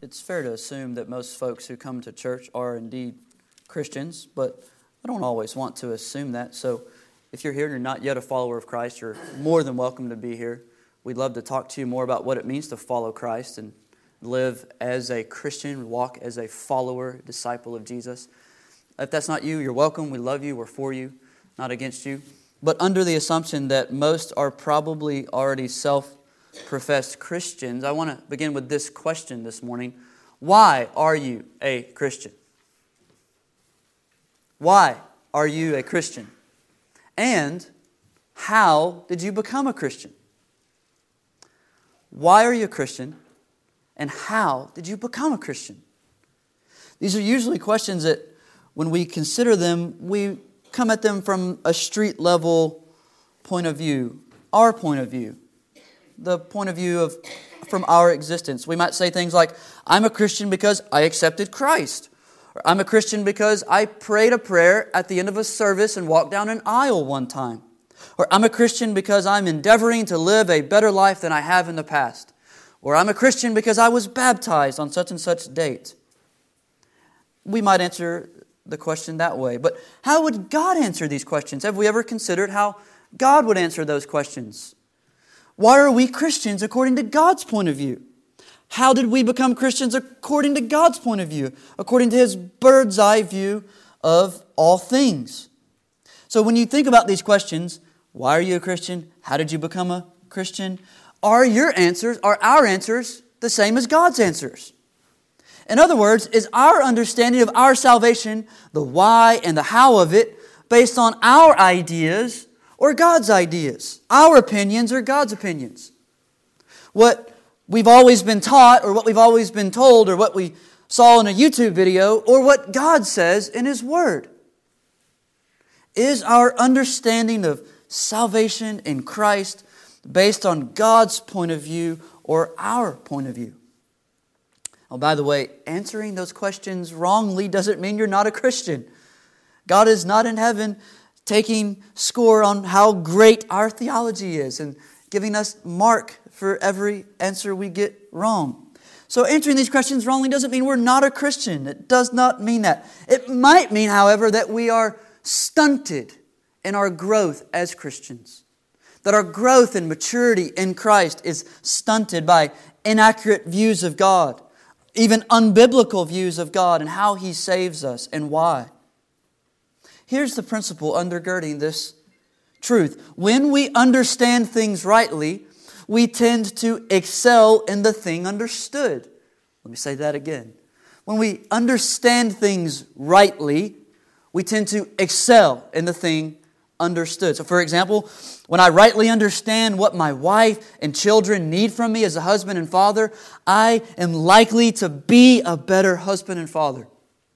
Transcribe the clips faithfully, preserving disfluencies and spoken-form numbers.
it's fair to assume that most folks who come to church are indeed Christians, but I don't always want to assume that. So if you're here and you're not yet a follower of Christ, you're more than welcome to be here. We'd love to talk to you more about what it means to follow Christ and live as a Christian, walk as a follower, disciple of Jesus. If that's not you, you're welcome. We love you. We're for you, not against you. But under the assumption that most are probably already self-professed Christians, I want to begin with this question this morning. Why are you a Christian? Why are you a Christian? And how did you become a Christian? Why are you a Christian? And how did you become a Christian? These are usually questions that when we consider them, we come at them from a street level point of view, our point of view, the point of view of from our existence. We might say things like, I'm a Christian because I accepted Christ. Or I'm a Christian because I prayed a prayer at the end of a service and walked down an aisle one time. Or I'm a Christian because I'm endeavoring to live a better life than I have in the past. Or I'm a Christian because I was baptized on such and such date. We might answer the question that way. But how would God answer these questions? Have we ever considered how God would answer those questions? Why are we Christians according to God's point of view? How did we become Christians according to God's point of view? According to His bird's eye view of all things. So when you think about these questions, why are you a Christian? How did you become a Christian? Are your answers, are our answers the same as God's answers? In other words, is our understanding of our salvation, the why and the how of it, based on our ideas or God's ideas? Our opinions or God's opinions? What we've always been taught or what we've always been told or what we saw in a YouTube video or what God says in His Word? Is our understanding of salvation in Christ based on God's point of view or our point of view? Oh, by the way, answering those questions wrongly doesn't mean you're not a Christian. God is not in heaven taking score on how great our theology is and giving us mark for every answer we get wrong. So answering these questions wrongly doesn't mean we're not a Christian. It does not mean that. It might mean, however, that we are stunted in our growth as Christians. That our growth and maturity in Christ is stunted by inaccurate views of God, even unbiblical views of God and how He saves us and why. Here's the principle undergirding this truth. When we understand things rightly, we tend to excel in the thing understood. Let me say that again. When we understand things rightly, we tend to excel in the thing understood. So for example, when I rightly understand what my wife and children need from me as a husband and father, I am likely to be a better husband and father.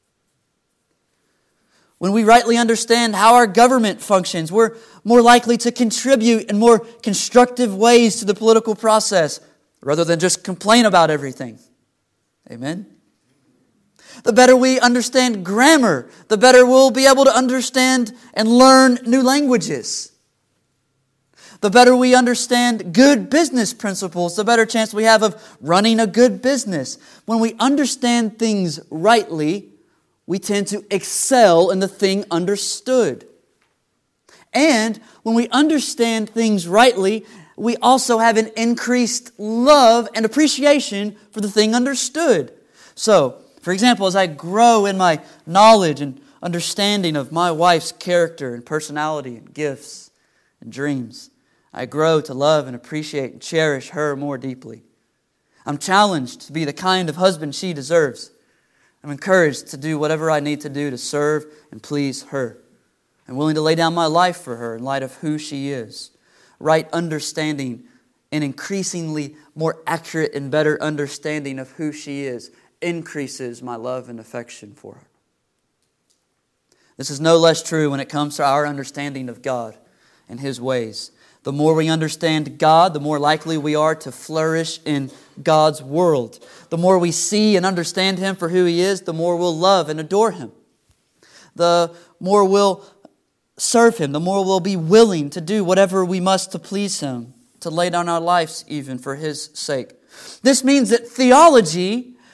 When we rightly understand how our government functions, we're more likely to contribute in more constructive ways to the political process rather than just complain about everything. Amen? The better we understand grammar, the better we'll be able to understand and learn new languages. The better we understand good business principles, the better chance we have of running a good business. When we understand things rightly, we tend to excel in the thing understood. And when we understand things rightly, we also have an increased love and appreciation for the thing understood. So, for example, as I grow in my knowledge and understanding of my wife's character and personality and gifts and dreams, I grow to love and appreciate and cherish her more deeply. I'm challenged to be the kind of husband she deserves. I'm encouraged to do whatever I need to do to serve and please her. I'm willing to lay down my life for her in light of who she is. Right understanding and increasingly more accurate and better understanding of who she is increases my love and affection for her. This is no less true when it comes to our understanding of God and His ways. The more we understand God, the more likely we are to flourish in God's world. The more we see and understand Him for who He is, the more we'll love and adore Him. The more we'll serve Him, the more we'll be willing to do whatever we must to please Him, to lay down our lives even for His sake. This means that theology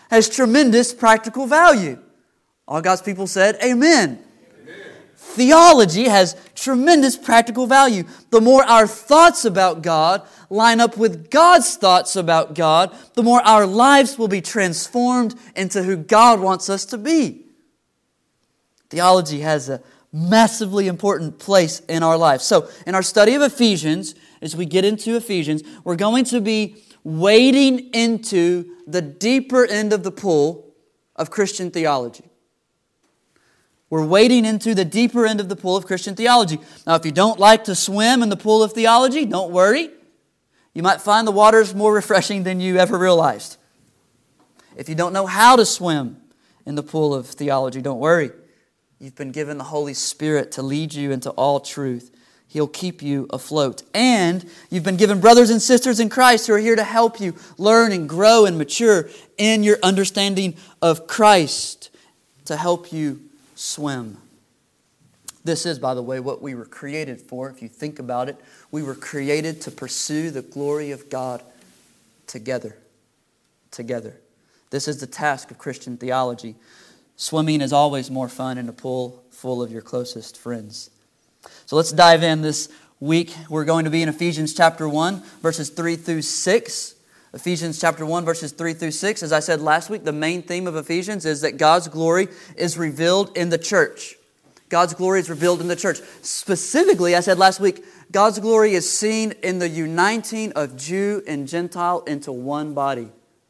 has tremendous practical value. All God's people said, amen. Amen. Theology has tremendous practical value. The more our thoughts about God line up with God's thoughts about God, the more our lives will be transformed into who God wants us to be. Theology has a massively important place in our life. So, in our study of Ephesians, as we get into Ephesians, we're going to be wading into the deeper end of the pool of Christian theology. We're wading into the deeper end of the pool of Christian theology. Now, if you don't like to swim in the pool of theology, don't worry. You might find the waters more refreshing than you ever realized. If you don't know how to swim in the pool of theology, don't worry. You've been given the Holy Spirit to lead you into all truth. He'll keep you afloat. And you've been given brothers and sisters in Christ who are here to help you learn and grow and mature in your understanding of Christ, to help you swim. This is, by the way, what we were created for. If you think about it, we were created to pursue the glory of God together. Together. This is the task of Christian theology. Swimming is always more fun in a pool full of your closest friends. So let's dive in this week. We're going to be in Ephesians chapter one, verses three through six. Ephesians chapter one, verses three through six. As I said last week, the main theme of Ephesians is that God's glory is revealed in the church. God's glory is revealed in the church. Specifically, I said last week, God's glory is seen in the uniting of Jew and Gentile into one body.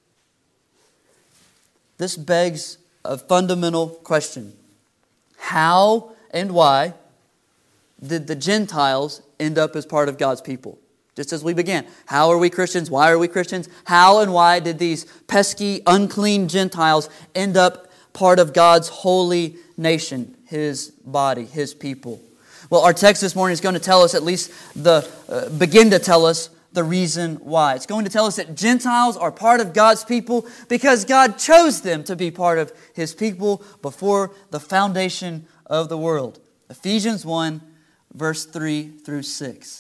This begs a fundamental question. How and why did the Gentiles end up as part of God's people? Just as we began. How are we Christians? Why are we Christians? How and why did these pesky, unclean Gentiles end up part of God's holy nation, His body, His people? Well, our text this morning is going to tell us, at least the uh, begin to tell us, the reason why. It's going to tell us that Gentiles are part of God's people because God chose them to be part of His people before the foundation of the world. Ephesians one, verse three through six.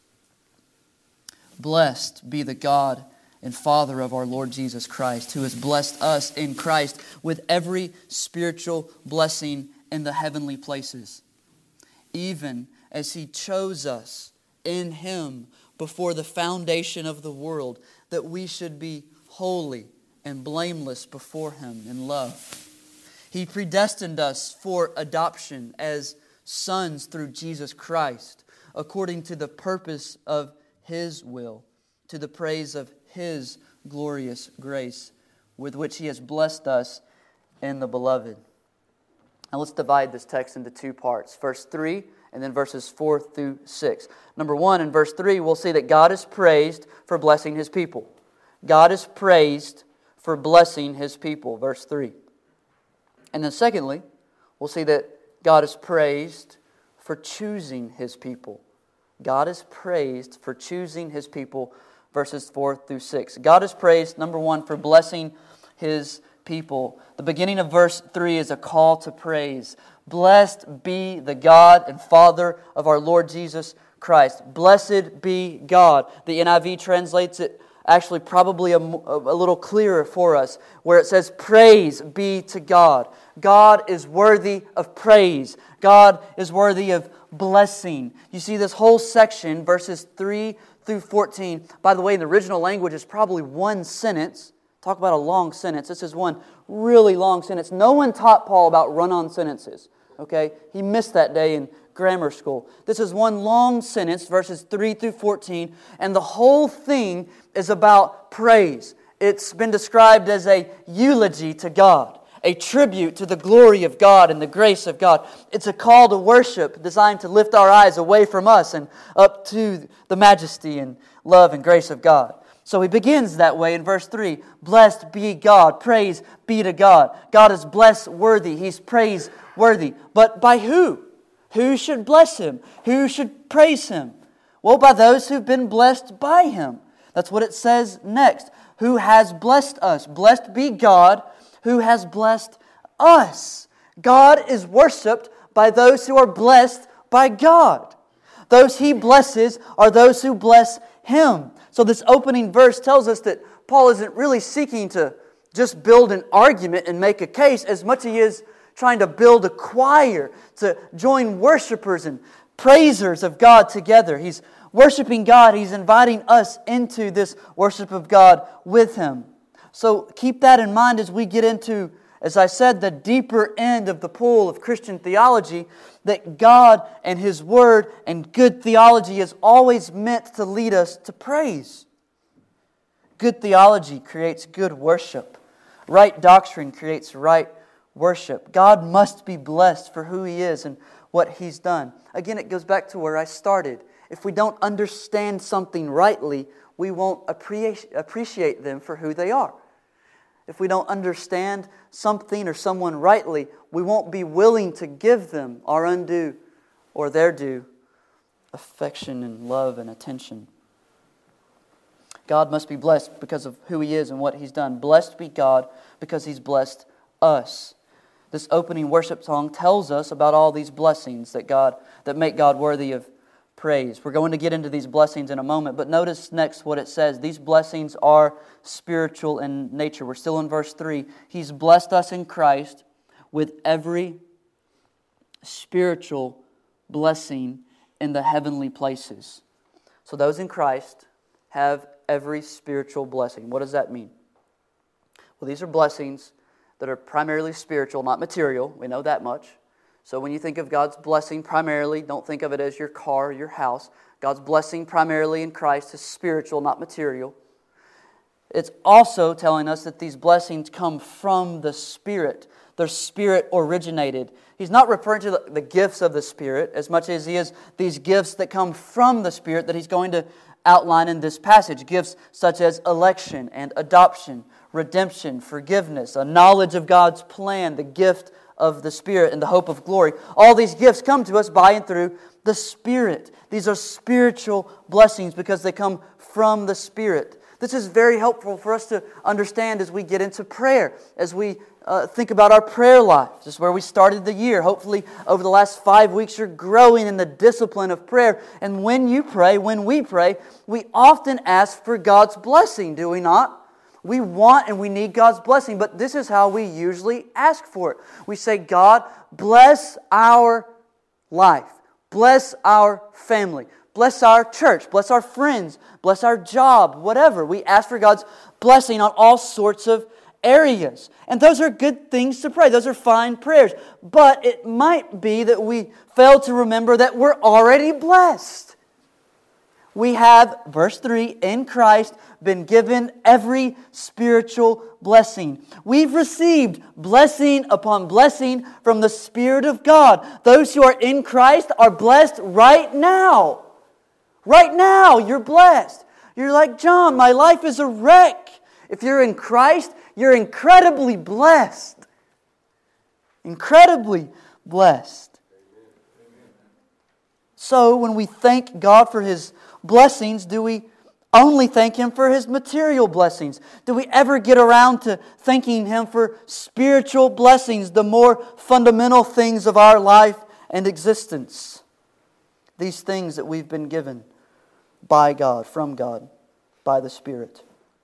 Blessed be the God and Father of our Lord Jesus Christ, who has blessed us in Christ with every spiritual blessing in the heavenly places, even as He chose us in Him before the foundation of the world, that we should be holy and blameless before Him in love. He predestined us for adoption as sons through Jesus Christ, according to the purpose of His will, to the praise of His glorious grace, with which He has blessed us in the Beloved. Now let's divide this text into two parts. Verse three, and then verses four through six. Number one, in verse three, we'll see that God is praised for blessing His people. God is praised for blessing His people, verse three. And then secondly, we'll see that God is praised for choosing His people. God is praised for choosing His people, verses four through six. God is praised, number one, for blessing His people. The beginning of verse three is a call to praise. Blessed be the God and Father of our Lord Jesus Christ. Blessed be God. The N I V translates it actually probably a, a little clearer for us, where it says, praise be to God. God is worthy of praise. God is worthy of blessing. You see this whole section, verses three through fourteen. By the way, in the original language, it's probably one sentence. Talk about a long sentence. This is one really long sentence. No one taught Paul about run-on sentences. Okay? He missed that day in grammar school. This is one long sentence, verses three through fourteen, and the whole thing is about praise. It's been described as a eulogy to God, a tribute to the glory of God and the grace of God. It's a call to worship designed to lift our eyes away from us and up to the majesty and love and grace of God. So he begins that way in verse three. Blessed be God. Praise be to God. God is blessed worthy. He's praise worthy. But by who? Who should bless Him? Who should praise Him? Well, by those who've been blessed by Him. That's what it says next. Who has blessed us? Blessed be God who has blessed us. God is worshipped by those who are blessed by God. Those He blesses are those who bless Him. So this opening verse tells us that Paul isn't really seeking to just build an argument and make a case as much as he is trying to build a choir to join worshipers and praisers of God together. He's worshiping God. He's inviting us into this worship of God with Him. So keep that in mind as we get into, as I said, the deeper end of the pool of Christian theology, that God and His Word and good theology is always meant to lead us to praise. Good theology creates good worship. Right doctrine creates right worship. God must be blessed for who He is and what He's done. Again, it goes back to where I started. If we don't understand something rightly, we won't appreciate appreciate them for who they are. If we don't understand something or someone rightly, we won't be willing to give them our undue or their due affection and love and attention. God must be blessed because of who He is and what He's done. Blessed be God because He's blessed us. This opening worship song tells us about all these blessings that God that make God worthy of praise. We're going to get into these blessings in a moment, but notice next what it says. These blessings are spiritual in nature. We're still in verse three. He's blessed us in Christ with every spiritual blessing in the heavenly places. So those in Christ have every spiritual blessing. What does that mean? Well, these are blessings that are primarily spiritual, not material. We know that much. So when you think of God's blessing primarily, don't think of it as your car, your house. God's blessing primarily in Christ is spiritual, not material. It's also telling us that these blessings come from the Spirit. They're Spirit originated. He's not referring to the, the gifts of the Spirit as much as He is these gifts that come from the Spirit that He's going to outline in this passage. Gifts such as election and adoption, redemption, forgiveness, a knowledge of God's plan, the gift of the Spirit and the hope of glory. All these gifts come to us by and through the Spirit. These are spiritual blessings because they come from the Spirit. This is very helpful for us to understand as we get into prayer, as we uh, think about our prayer life. This is where we started the year. Hopefully, over the last five weeks, you're growing in the discipline of prayer. And when you pray, when we pray, we often ask for God's blessing, do we not? We want and we need God's blessing, but this is how we usually ask for it. We say, God, bless our life. Bless our family. Bless our church. Bless our friends. Bless our job. Whatever. We ask for God's blessing on all sorts of areas. And those are good things to pray. Those are fine prayers. But it might be that we fail to remember that we're already blessed. We have, verse three, in Christ been given every spiritual blessing. We've received blessing upon blessing from the Spirit of God. Those who are in Christ are blessed right now. Right now, you're blessed. You're like, John, my life is a wreck. If you're in Christ, you're incredibly blessed. Incredibly blessed. So when we thank God for His blessings, do we only thank Him for His material blessings? Do we ever get around to thanking Him for spiritual blessings, the more fundamental things of our life and existence? These things that we've been given by God, from God, by the Spirit.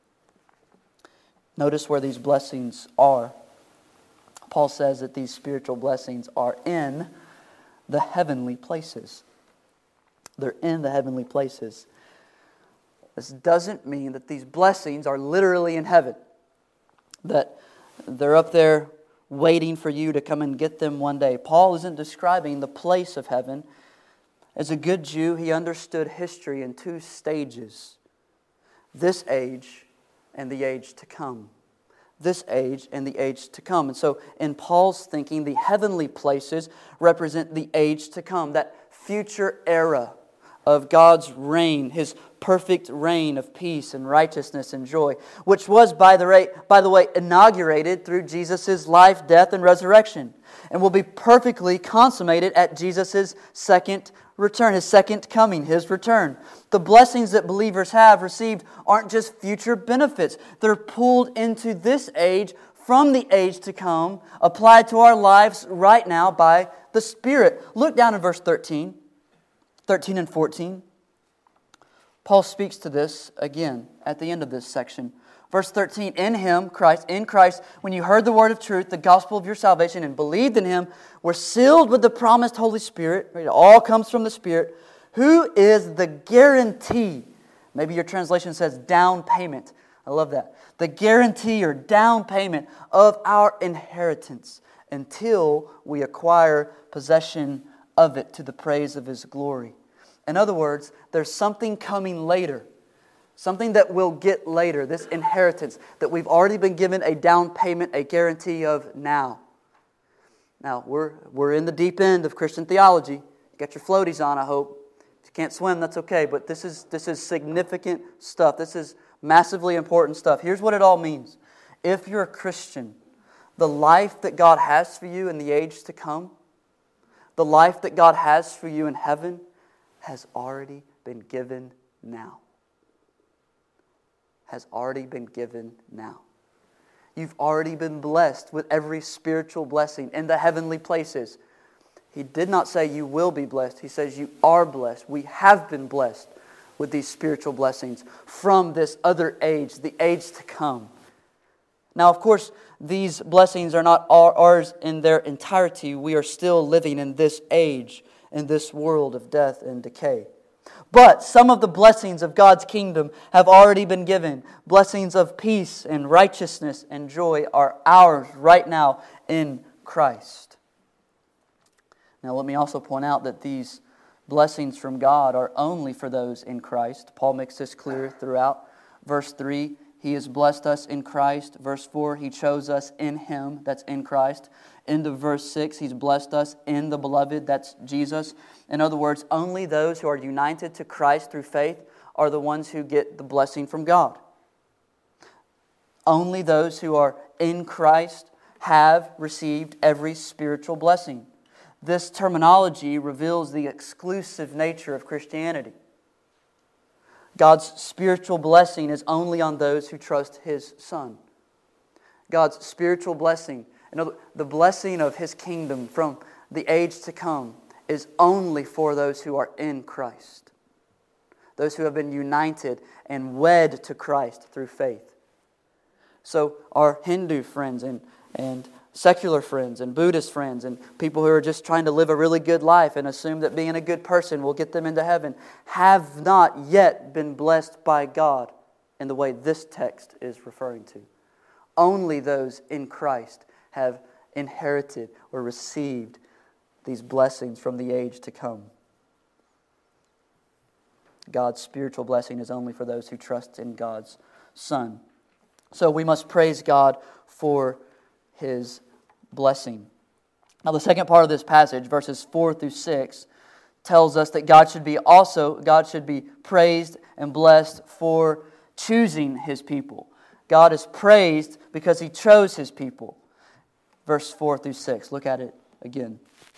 Notice where these blessings are. Paul says that these spiritual blessings are in the heavenly places. They're in the heavenly places. This doesn't mean that these blessings are literally in heaven. That they're up there waiting for you to come and get them one day. Paul isn't describing the place of heaven. As a good Jew, he understood history in two stages. This age and the age to come. This age and the age to come. And so in Paul's thinking, the heavenly places represent the age to come. That future era of God's reign, His perfect reign of peace and righteousness and joy, which was, by the way, by the way, inaugurated through Jesus' life, death, and resurrection, and will be perfectly consummated at Jesus' second return, His second coming, His return. The blessings that believers have received aren't just future benefits. They're pulled into this age from the age to come, applied to our lives right now by the Spirit. Look down in verse thirteen. thirteen and fourteen. Paul speaks to this again at the end of this section. Verse thirteen, in Him, Christ, in Christ, when you heard the word of truth, the gospel of your salvation, and believed in Him, were sealed with the promised Holy Spirit. It all comes from the Spirit, who is the guarantee. Maybe your translation says down payment. I love that. The guarantee or down payment of our inheritance until we acquire possession of it to the praise of His glory. In other words, there's something coming later. Something that we'll get later, this inheritance that we've already been given a down payment, a guarantee of now. Now, we're, we're in the deep end of Christian theology. You got your floaties on, I hope. If you can't swim, that's okay, but this is, this is significant stuff. This is massively important stuff. Here's what it all means. If you're a Christian, the life that God has for you in the age to come, the life that God has for you in heaven, has already been given now. Has already been given now. You've already been blessed with every spiritual blessing in the heavenly places. He did not say you will be blessed. He says you are blessed. We have been blessed with these spiritual blessings from this other age, the age to come. Now, of course, these blessings are not ours in their entirety. We are still living in this age, in this world of death and decay. But some of the blessings of God's kingdom have already been given. Blessings of peace and righteousness and joy are ours right now in Christ. Now let me also point out that these blessings from God are only for those in Christ. Paul makes this clear throughout. Verse three, He has blessed us in Christ. Verse four, He chose us in Him, that's in Christ. Into verse six, He's blessed us in the Beloved, that's Jesus. In other words, only those who are united to Christ through faith are the ones who get the blessing from God. Only those who are in Christ have received every spiritual blessing. This terminology reveals the exclusive nature of Christianity. God's spiritual blessing is only on those who trust His Son. God's spiritual blessing, the blessing of His kingdom from the age to come, is only for those who are in Christ. Those who have been united and wed to Christ through faith. So our Hindu friends and, and secular friends and Buddhist friends and people who are just trying to live a really good life and assume that being a good person will get them into heaven have not yet been blessed by God in the way this text is referring to. Only those in Christ have inherited or received these blessings from the age to come. God's spiritual blessing is only for those who trust in God's Son. So we must praise God for His blessing. Now the second part of this passage, verses four through six, tells us that God should be also, God should be praised and blessed for choosing His people. God is praised because He chose His people. Verse four through six, look at it again.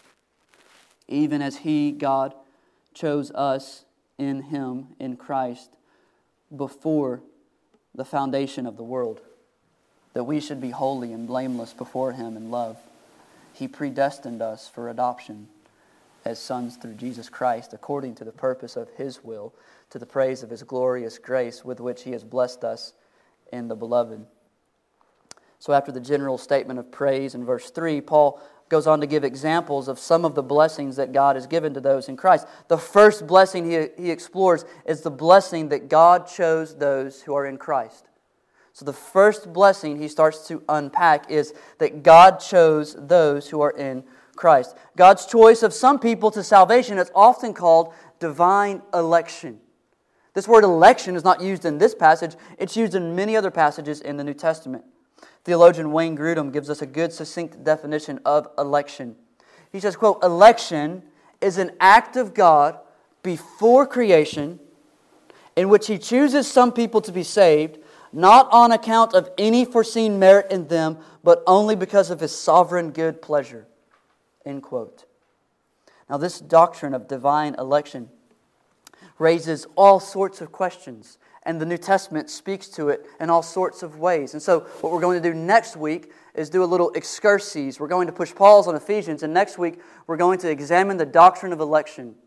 Even as He, God, chose us in Him, in Christ, before the foundation of the world, that we should be holy and blameless before Him in love. He predestined us for adoption as sons through Jesus Christ, according to the purpose of His will, to the praise of His glorious grace with which He has blessed us in the Beloved. So after the general statement of praise in verse three, Paul goes on to give examples of some of the blessings that God has given to those in Christ. The first blessing he, he explores is the blessing that God chose those who are in Christ. So the first blessing he starts to unpack is that God chose those who are in Christ. God's choice of some people to salvation is often called divine election. This word election is not used in this passage. It's used in many other passages in the New Testament. Theologian Wayne Grudem gives us a good, succinct definition of election. He says, quote, "Election is an act of God before creation in which He chooses some people to be saved, not on account of any foreseen merit in them, but only because of His sovereign good pleasure." End quote. Now this doctrine of divine election raises all sorts of questions, and the New Testament speaks to it in all sorts of ways. And so what we're going to do next week is do a little excursus. We're going to push pause on Ephesians, and next week we're going to examine the doctrine of election.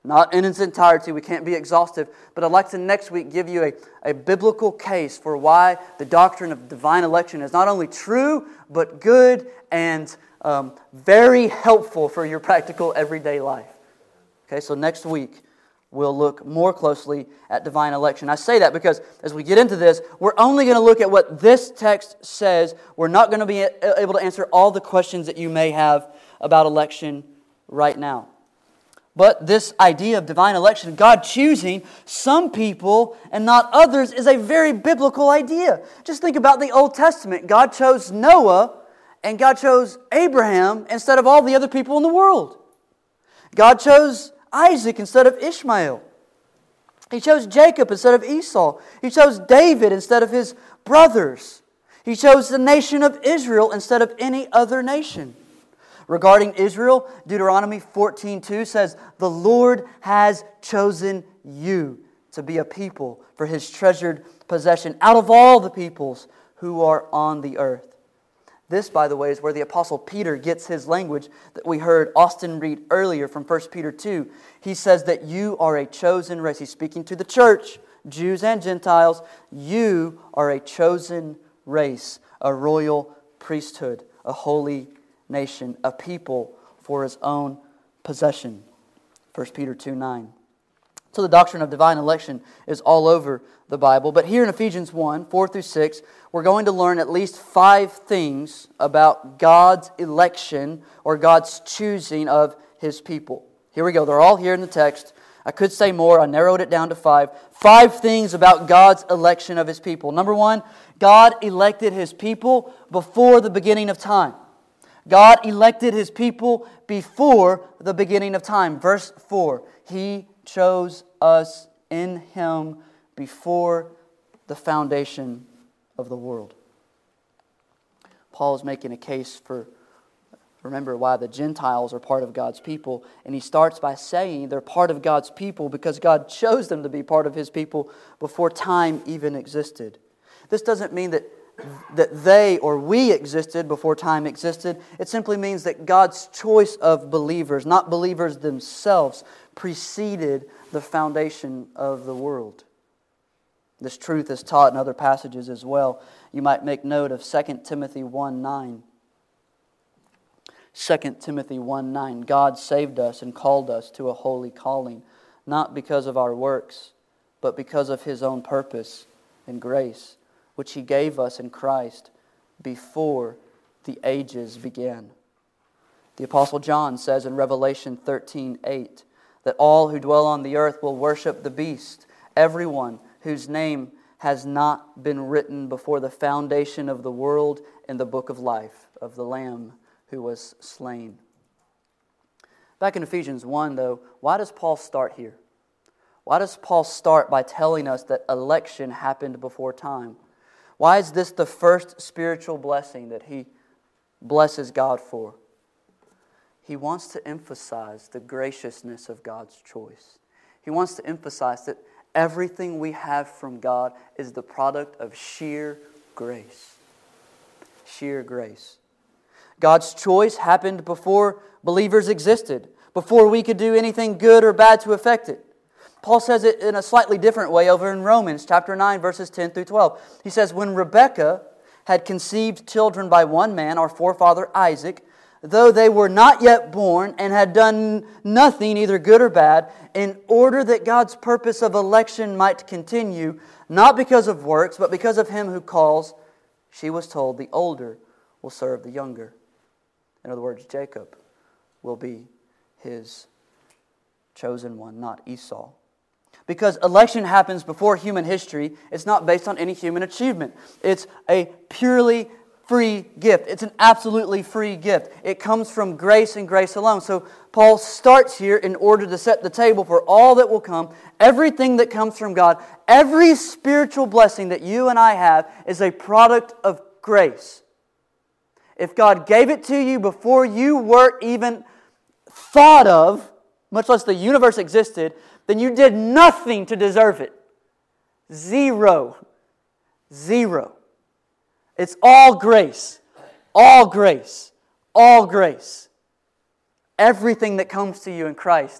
Not in its entirety, we can't be exhaustive, but I'd like to next week give you a, a biblical case for why the doctrine of divine election is not only true, but good and um, very helpful for your practical everyday life. Okay, so next week we'll look more closely at divine election. I say that because as we get into this, we're only going to look at what this text says. We're not going to be able to answer all the questions that you may have about election right now. But this idea of divine election, God choosing some people and not others, is a very biblical idea. Just think about the Old Testament. God chose Noah and God chose Abraham instead of all the other people in the world. God chose Isaac instead of Ishmael. He chose Jacob instead of Esau. He chose David instead of his brothers. He chose the nation of Israel instead of any other nation. Regarding Israel, Deuteronomy fourteen two says, "The Lord has chosen you to be a people for His treasured possession out of all the peoples who are on the earth." This, by the way, is where the Apostle Peter gets his language that we heard Austin read earlier from First Peter two. He says that you are a chosen race. He's speaking to the church, Jews and Gentiles. You are a chosen race, a royal priesthood, a holy nation, a people for His own possession. First Peter two nine. So the doctrine of divine election is all over the Bible. But here in Ephesians one, four through six, we're going to learn at least five things about God's election or God's choosing of His people. Here we go. They're all here in the text. I could say more. I narrowed it down to five. Five things about God's election of His people. Number one, God elected His people before the beginning of time. God elected His people before the beginning of time. Verse four, He chose us in Him before the foundation of the world. Paul is making a case for, remember, why the Gentiles are part of God's people. And he starts by saying they're part of God's people because God chose them to be part of His people before time even existed. This doesn't mean that that they or we existed before time existed. It simply means that God's choice of believers, not believers themselves, preceded the foundation of the world. This truth is taught in other passages as well. You might make note of Second Timothy one nine. Second Timothy one nine. God saved us and called us to a holy calling, not because of our works, but because of His own purpose and grace, which He gave us in Christ before the ages began. The Apostle John says in Revelation thirteen eight that all who dwell on the earth will worship the beast, everyone whose name has not been written before the foundation of the world in the book of life of the Lamb who was slain. Back in Ephesians one, though, why does Paul start here? Why does Paul start by telling us that election happened before time? Why is this the first spiritual blessing that he blesses God for? He wants to emphasize the graciousness of God's choice. He wants to emphasize that everything we have from God is the product of sheer grace. Sheer grace. God's choice happened before believers existed, before we could do anything good or bad to affect it. Paul says it in a slightly different way over in Romans chapter nine, verses ten through twelve. He says, "When Rebekah had conceived children by one man, our forefather Isaac, though they were not yet born and had done nothing, either good or bad, in order that God's purpose of election might continue, not because of works, but because of Him who calls, she was told, the older will serve the younger." In other words, Jacob will be his chosen one, not Esau. Because election happens before human history, it's not based on any human achievement. It's a purely free gift. It's an absolutely free gift. It comes from grace and grace alone. So Paul starts here in order to set the table for all that will come. Everything that comes from God, every spiritual blessing that you and I have is a product of grace. If God gave it to you before you were even thought of, much less the universe existed, then you did nothing to deserve it. Zero. Zero. It's all grace. All grace. All grace. Everything that comes to you in Christ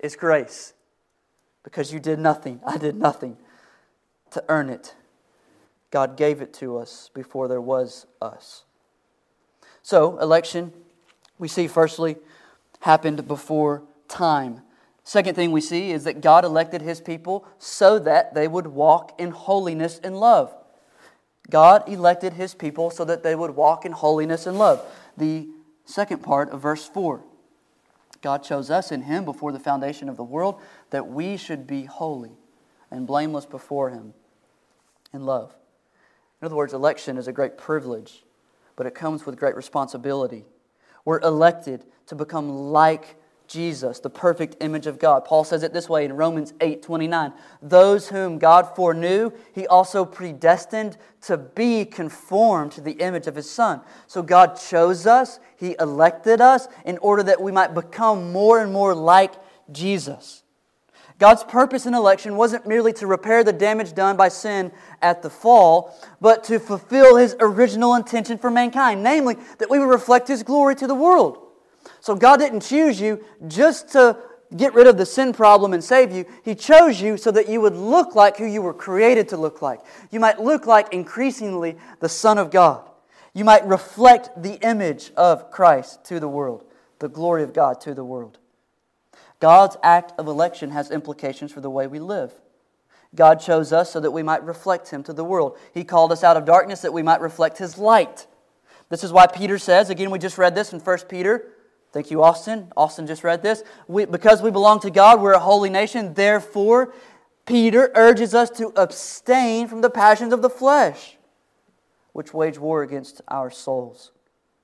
is grace. Because you did nothing, I did nothing to earn it. God gave it to us before there was us. So, election, we see firstly, happened before time. Second thing we see is that God elected His people so that they would walk in holiness and love. God elected His people so that they would walk in holiness and love. The second part of verse four. God chose us in Him before the foundation of the world that we should be holy and blameless before Him in love. In other words, election is a great privilege, but it comes with great responsibility. We're elected to become like Jesus, the perfect image of God. Paul says it this way in Romans eight twenty-nine. Those whom God foreknew, He also predestined to be conformed to the image of His Son. So God chose us, He elected us in order that we might become more and more like Jesus. God's purpose in election wasn't merely to repair the damage done by sin at the fall, but to fulfill His original intention for mankind, namely that we would reflect His glory to the world. So God didn't choose you just to get rid of the sin problem and save you. He chose you so that you would look like who you were created to look like. You might look like increasingly the Son of God. You might reflect the image of Christ to the world, the glory of God to the world. God's act of election has implications for the way we live. God chose us so that we might reflect Him to the world. He called us out of darkness that we might reflect His light. This is why Peter says, again, we just read this in First Peter. Thank you, Austin. Austin just read this. We, because we belong to God, we're a holy nation. Therefore, Peter urges us to abstain from the passions of the flesh, which wage war against our souls.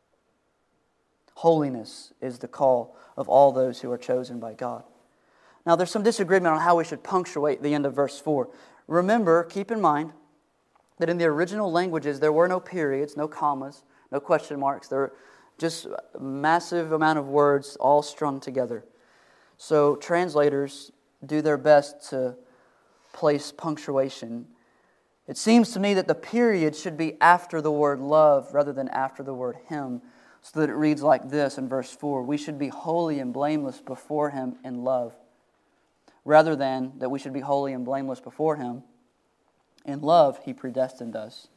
Holiness is the call of all those who are chosen by God. Now, there's some disagreement on how we should punctuate the end of verse four. Remember, keep in mind, that in the original languages, there were no periods, no commas, no question marks. There were just a massive amount of words all strung together. So translators do their best to place punctuation. It seems to me that the period should be after the word love rather than after the word Him, so that it reads like this in verse four. We should be holy and blameless before Him in love, rather than that we should be holy and blameless before Him. In love, He predestined us.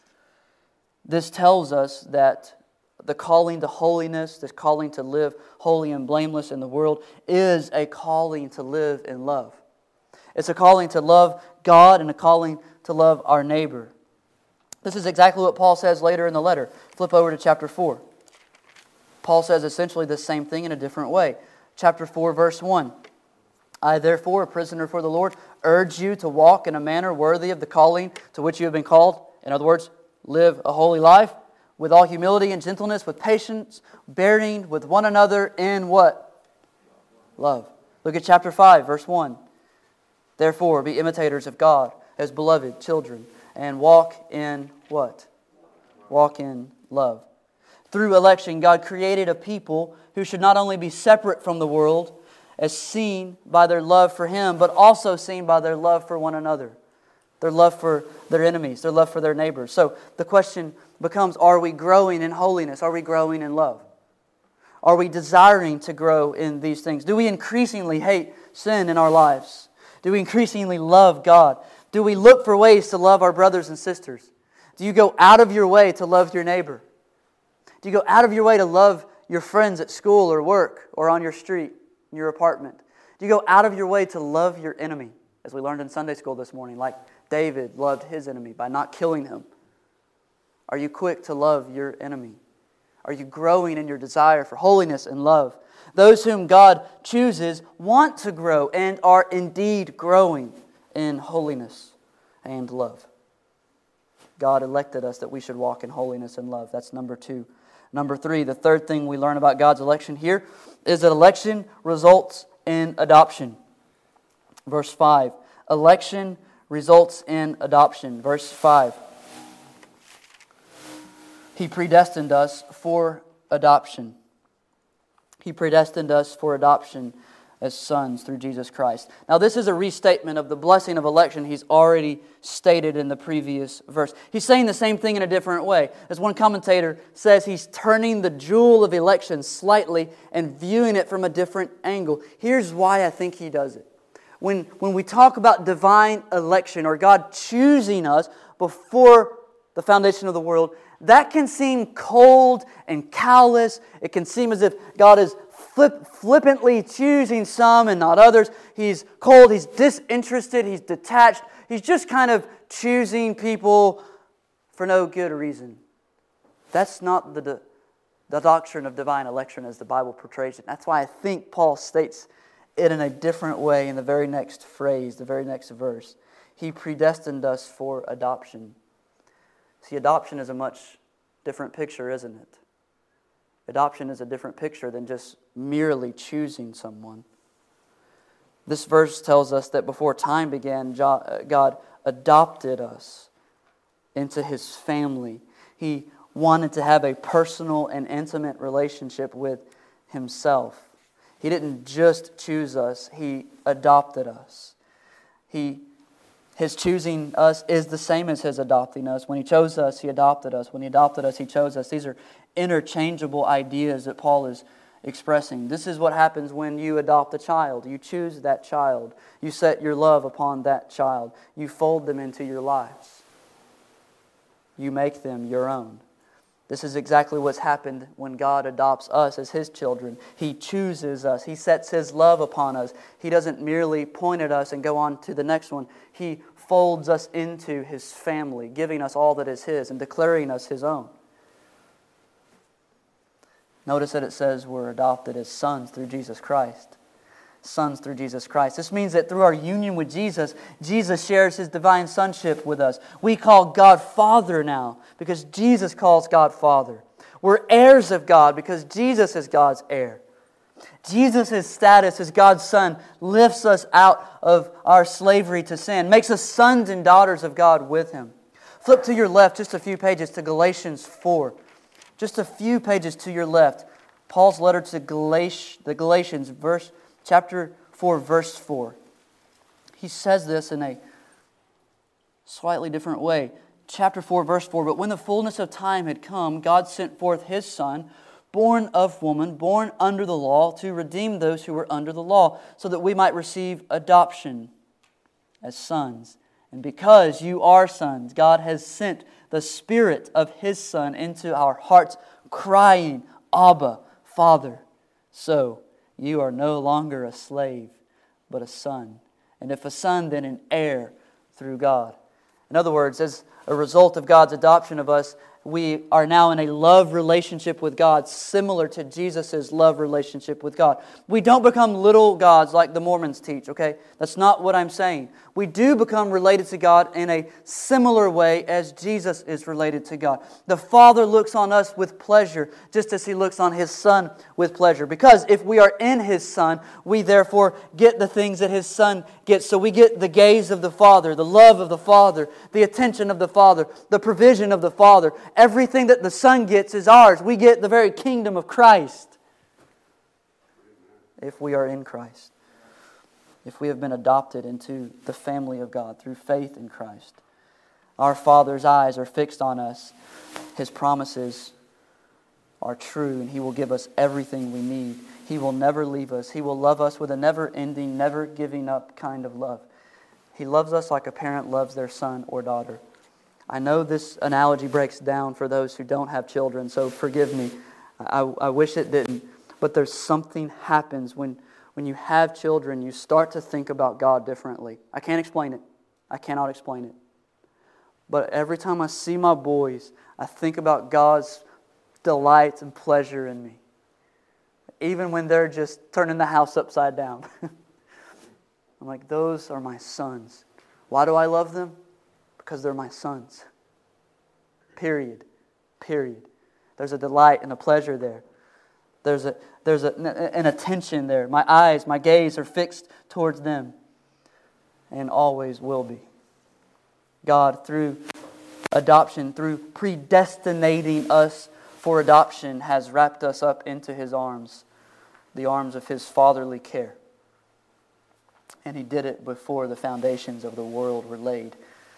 This tells us that the calling to holiness, this calling to live holy and blameless in the world, is a calling to live in love. It's a calling to love God and a calling to love our neighbor. This is exactly what Paul says later in the letter. Flip over to chapter four. Paul says essentially the same thing in a different way. Chapter four, verse one. I therefore, a prisoner for the Lord, urge you to walk in a manner worthy of the calling to which you have been called. In other words, live a holy life with all humility and gentleness, with patience, bearing with one another in what? Love. Look at chapter five, verse one. Therefore, be imitators of God as beloved children, and walk in what? Walk in love. Through election, God created a people who should not only be separate from the world, as seen by their love for Him, but also seen by their love for one another, their love for their enemies, their love for their neighbors. So the question becomes, are we growing in holiness? Are we growing in love? Are we desiring to grow in these things? Do we increasingly hate sin in our lives? Do we increasingly love God? Do we look for ways to love our brothers and sisters? Do you go out of your way to love your neighbor? Do you go out of your way to love your friends at school or work or on your street, in your apartment? Do you go out of your way to love your enemy? As we learned in Sunday school this morning, like David loved his enemy by not killing him. Are you quick to love your enemy? Are you growing in your desire for holiness and love? Those whom God chooses want to grow and are indeed growing in holiness and love. God elected us that we should walk in holiness and love. That's number two. Number three, the third thing we learn about God's election here is that election results in adoption. Verse five. Election results in adoption. Verse five. He predestined us for adoption. He predestined us for adoption as sons through Jesus Christ. Now this is a restatement of the blessing of election he's already stated in the previous verse. He's saying the same thing in a different way. As one commentator says, he's turning the jewel of election slightly and viewing it from a different angle. Here's why I think he does it. When, when we talk about divine election or God choosing us before the foundation of the world, that can seem cold and callous. It can seem as if God is flip, flippantly choosing some and not others. He's cold, He's disinterested, He's detached. He's just kind of choosing people for no good reason. That's not the, the doctrine of divine election as the Bible portrays it. That's why I think Paul states it in a different way in the very next phrase, the very next verse. He predestined us for adoption. See, adoption is a much different picture, isn't it? Adoption is a different picture than just merely choosing someone. This verse tells us that before time began, God adopted us into His family. He wanted to have a personal and intimate relationship with Himself. He didn't just choose us, He adopted us. He His choosing us is the same as His adopting us. When He chose us, He adopted us. When He adopted us, He chose us. These are interchangeable ideas that Paul is expressing. This is what happens when you adopt a child. You choose that child. You set your love upon that child. You fold them into your lives. You make them your own. This is exactly what's happened when God adopts us as His children. He chooses us. He sets His love upon us. He doesn't merely point at us and go on to the next one. He folds us into His family, giving us all that is His and declaring us His own. Notice that it says we're adopted as sons through Jesus Christ. Sons through Jesus Christ. This means that through our union with Jesus, Jesus shares His divine sonship with us. We call God Father now because Jesus calls God Father. We're heirs of God because Jesus is God's heir. Jesus' status as God's Son lifts us out of our slavery to sin, makes us sons and daughters of God with Him. Flip to your left just a few pages to Galatians four. Just a few pages to your left. Paul's letter to Galat- the Galatians, verse chapter four, verse four. He says this in a slightly different way. Chapter four, verse four. But when the fullness of time had come, God sent forth His Son, born of woman, born under the law, to redeem those who were under the law, so that we might receive adoption as sons. And because you are sons, God has sent the Spirit of His Son into our hearts, crying, Abba, Father. So you are no longer a slave, but a son. And if a son, then an heir through God. In other words, as a result of God's adoption of us, we are now in a love relationship with God, similar to Jesus' love relationship with God. We don't become little gods like the Mormons teach, okay? That's not what I'm saying. We do become related to God in a similar way as Jesus is related to God. The Father looks on us with pleasure, just as He looks on His Son with pleasure. Because if we are in His Son, we therefore get the things that His Son gets. So we get the gaze of the Father, the love of the Father, the attention of the Father, the provision of the Father. Everything that the Son gets is ours. We get the very kingdom of Christ if we are in Christ. If we have been adopted into the family of God through faith in Christ. Our Father's eyes are fixed on us. His promises are true, and He will give us everything we need. He will never leave us. He will love us with a never-ending, never-giving-up kind of love. He loves us like a parent loves their son or daughter. I know this analogy breaks down for those who don't have children, so forgive me. I, I wish it didn't. But there's something happens when, when you have children, you start to think about God differently. I can't explain it. I cannot explain it. But every time I see my boys, I think about God's delight and pleasure in me. Even when they're just turning the house upside down. I'm like, those are my sons. Why do I love them? Because they're my sons. Period. Period. There's a delight and a pleasure there. There's a there's a, an attention there. My eyes, my gaze are fixed towards them. And always will be. God, through adoption, through predestinating us for adoption, has wrapped us up into His arms. The arms of His fatherly care. And He did it before the foundations of the world were laid.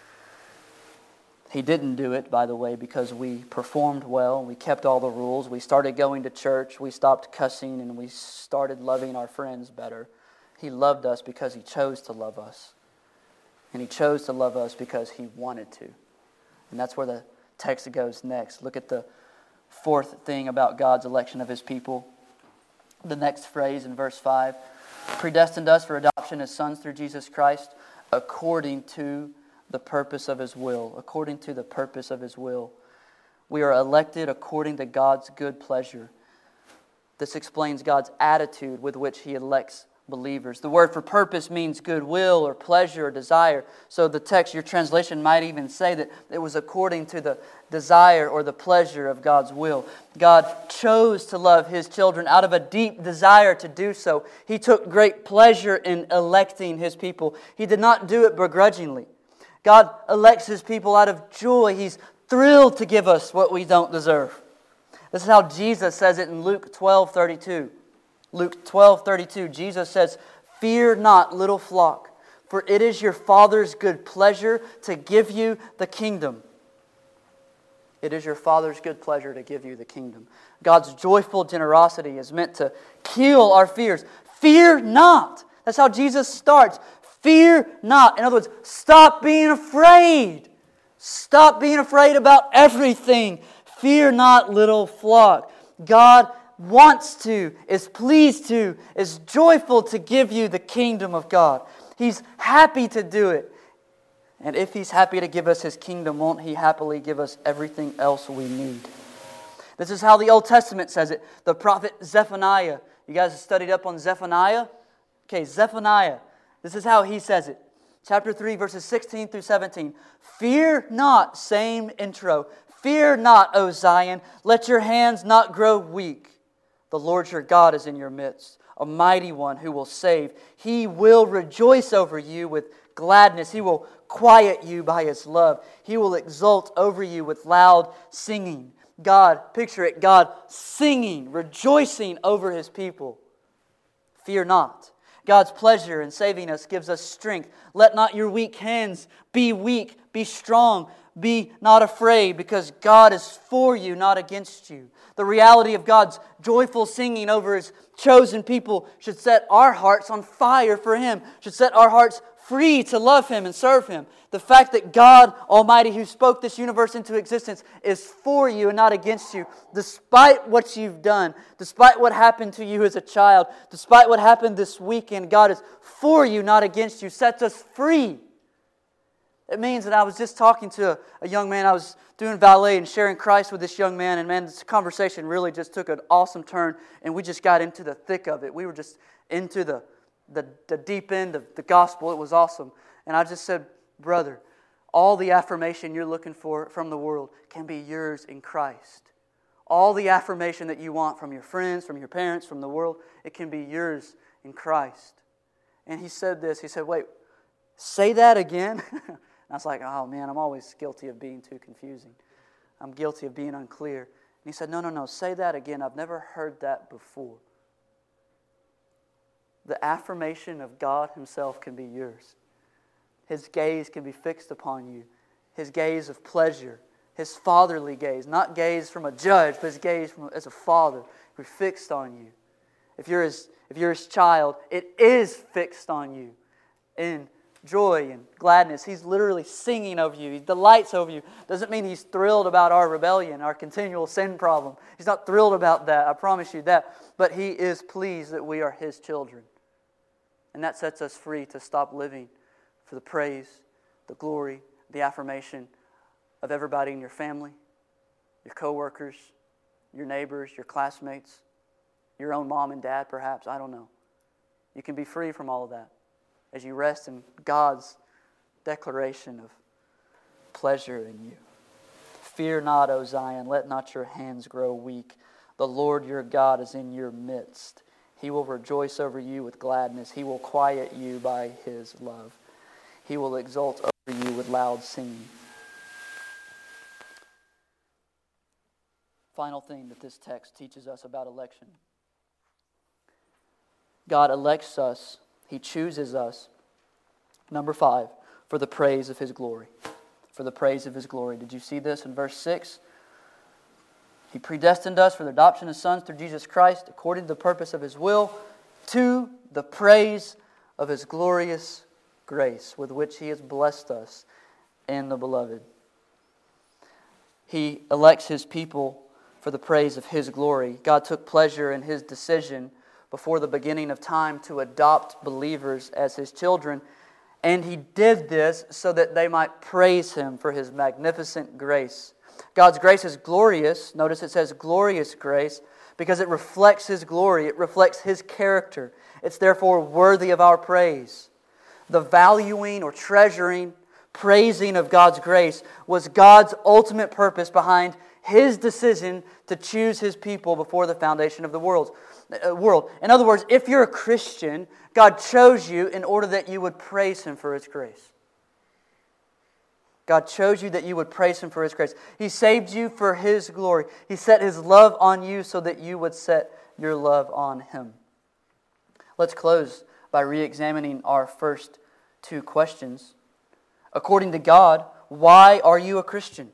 He didn't do it, by the way, because we performed well, we kept all the rules, we started going to church, we stopped cussing, and we started loving our friends better. He loved us because He chose to love us. And He chose to love us because He wanted to. And that's where the text goes next. Look at the fourth thing about God's election of His people. The next phrase in verse five. Predestined us for adoption as sons through Jesus Christ, according to the purpose of His will. According to the purpose of His will. We are elected according to God's good pleasure. This explains God's attitude with which He elects believers. The word for purpose means goodwill or pleasure or desire. So the text, your translation might even say that it was according to the desire or the pleasure of God's will. God chose to love His children out of a deep desire to do so. He took great pleasure in electing His people. He did not do it begrudgingly. God elects His people out of joy. He's thrilled to give us what we don't deserve. This is how Jesus says it in Luke twelve thirty-two. Luke twelve thirty-two, Jesus says, "Fear not, little flock, for it is your Father's good pleasure to give you the kingdom." It is your Father's good pleasure to give you the kingdom. God's joyful generosity is meant to kill our fears. Fear not. That's how Jesus starts. Fear not. In other words, stop being afraid. Stop being afraid about everything. Fear not, little flock. God wants to, is pleased to, is joyful to give you the kingdom of God. He's happy to do it. And if He's happy to give us His kingdom, won't He happily give us everything else we need? This is how the Old Testament says it. The prophet Zephaniah. You guys have studied up on Zephaniah? Okay, Zephaniah. This is how he says it. Chapter three, verses sixteen through seventeen. Fear not, same intro. Fear not, O Zion. Let your hands not grow weak. The Lord your God is in your midst, a mighty one who will save. He will rejoice over you with gladness. He will quiet you by His love. He will exult over you with loud singing. God, picture it, God singing, rejoicing over His people. Fear not. God's pleasure in saving us gives us strength. Let not your weak hands be weak. Be strong. Be not afraid, because God is for you, not against you. The reality of God's joyful singing over His chosen people should set our hearts on fire for Him, should set our hearts free to love Him and serve Him. The fact that God Almighty, who spoke this universe into existence, is for you and not against you, despite what you've done, despite what happened to you as a child, despite what happened this weekend, God is for you, not against you, sets us free. It means that I was just talking to a, a young man. I was doing valet and sharing Christ with this young man. And man, this conversation really just took an awesome turn. And we just got into the thick of it. We were just into the, the, the deep end of the gospel. It was awesome. And I just said, brother, all the affirmation you're looking for from the world can be yours in Christ. All the affirmation that you want from your friends, from your parents, from the world, it can be yours in Christ. And he said this. He said, wait, say that again? And I was like, oh man, I'm always guilty of being too confusing. I'm guilty of being unclear. And he said, no, no, no, say that again. I've never heard that before. The affirmation of God Himself can be yours. His gaze can be fixed upon you. His gaze of pleasure. His fatherly gaze. Not gaze from a judge, but His gaze from, as a father. Be fixed on you. If you're His, if you're His child, it is fixed on you. In joy and gladness. He's literally singing over you. He delights over you. Doesn't mean He's thrilled about our rebellion, our continual sin problem. He's not thrilled about that. I promise you that. But He is pleased that we are His children. And that sets us free to stop living for the praise, the glory, the affirmation of everybody in your family, your coworkers, your neighbors, your classmates, your own mom and dad perhaps. I don't know. You can be free from all of that as you rest in God's declaration of pleasure in you. Fear not, O Zion, let not your hands grow weak. The Lord your God is in your midst. He will rejoice over you with gladness. He will quiet you by His love. He will exult over you with loud singing. Final thing that this text teaches us about election. God elects us. He chooses us Number five, for the praise of His glory. For the praise of His glory. Did you see this in verse six? He predestined us for the adoption of sons through Jesus Christ, according to the purpose of His will, to the praise of His glorious grace, with which He has blessed us in the Beloved. He elects His people for the praise of His glory. God took pleasure in His decision before the beginning of time to adopt believers as His children, and He did this so that they might praise Him for His magnificent grace. God's grace is glorious. Notice it says glorious grace because it reflects His glory. It reflects His character. It's therefore worthy of our praise. The valuing or treasuring, praising of God's grace was God's ultimate purpose behind His decision to choose His people before the foundation of the world. world. In other words, if you're a Christian, God chose you in order that you would praise Him for His grace. God chose you that you would praise Him for His grace. He saved you for His glory. He set His love on you so that you would set your love on Him. Let's close by re-examining our first two questions. According to God, why are you a Christian?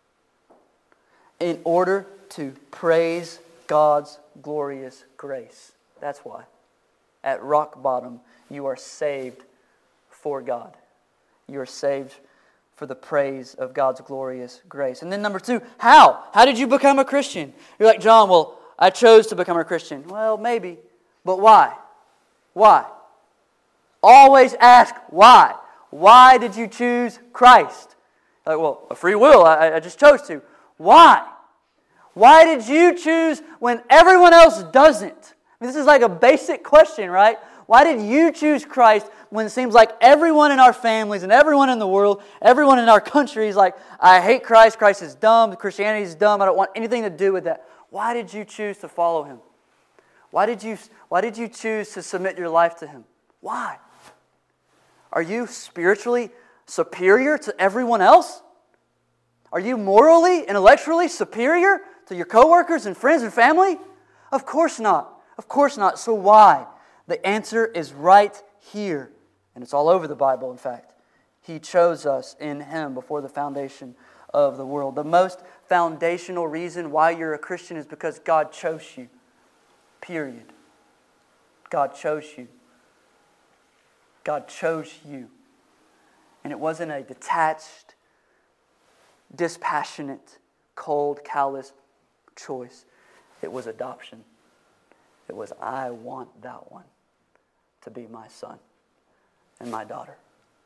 In order to praise God's glorious grace. That's why. At rock bottom, you are saved for God. You are saved for the praise of God's glorious grace. And then number two, how? How did you become a Christian? You're like, John, well, I chose to become a Christian. Well, maybe. But why? Why? Always ask why. Why did you choose Christ? Like, well, a free will. I, I just chose to. Why? Why did you choose when everyone else doesn't? I mean, this is like a basic question, right? Why did you choose Christ when it seems like everyone in our families and everyone in the world, everyone in our country is like, I hate Christ, Christ is dumb, Christianity is dumb, I don't want anything to do with that. Why did you choose to follow Him? Why did you, why did you choose to submit your life to Him? Why? Are you spiritually superior to everyone else? Are you morally, intellectually superior to your coworkers and friends and family? Of course not. Of course not. So why? The answer is right here. And it's all over the Bible, in fact. He chose us in Him before the foundation of the world. The most foundational reason why you're a Christian is because God chose you. Period. God chose you. God chose you. And it wasn't a detached, dispassionate, cold, callous choice. It was adoption. It was, I want that one to be my son and my daughter.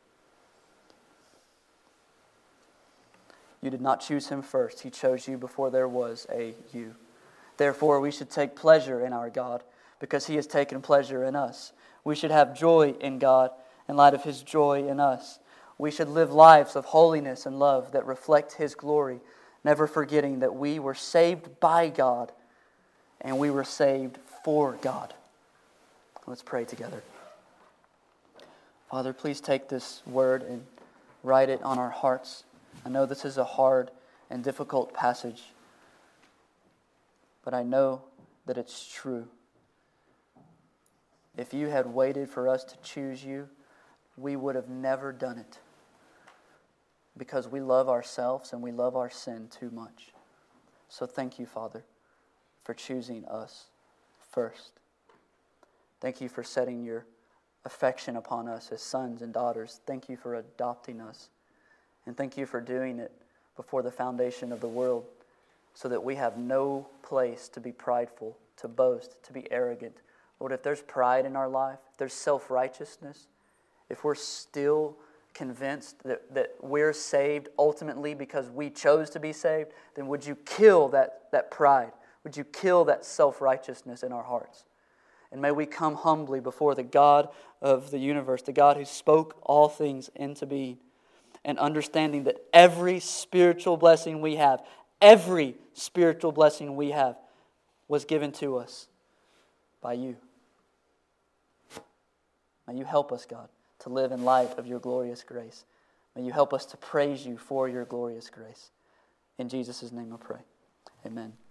You did not choose Him first. He chose you before there was a you. Therefore, we should take pleasure in our God because He has taken pleasure in us. We should have joy in God in light of His joy in us. We should live lives of holiness and love that reflect His glory, never forgetting that we were saved by God and we were saved for God. Let's pray together. Father, please take this word and write it on our hearts. I know this is a hard and difficult passage, but I know that it's true. If you had waited for us to choose you, we would have never done it because we love ourselves and we love our sin too much. So thank you, Father, for choosing us first. Thank you for setting your affection upon us as sons and daughters. Thank you for adopting us. And thank you for doing it before the foundation of the world so that we have no place to be prideful, to boast, to be arrogant. Lord, if there's pride in our life, if there's self-righteousness, if we're still convinced that, that we're saved ultimately because we chose to be saved, then would you kill that, that pride? Would you kill that self-righteousness in our hearts? And may we come humbly before the God of the universe, the God who spoke all things into being, and understanding that every spiritual blessing we have, every spiritual blessing we have was given to us by you. May you help us, God, to live in light of your glorious grace. May you help us to praise you for your glorious grace. In Jesus' name I pray. Amen.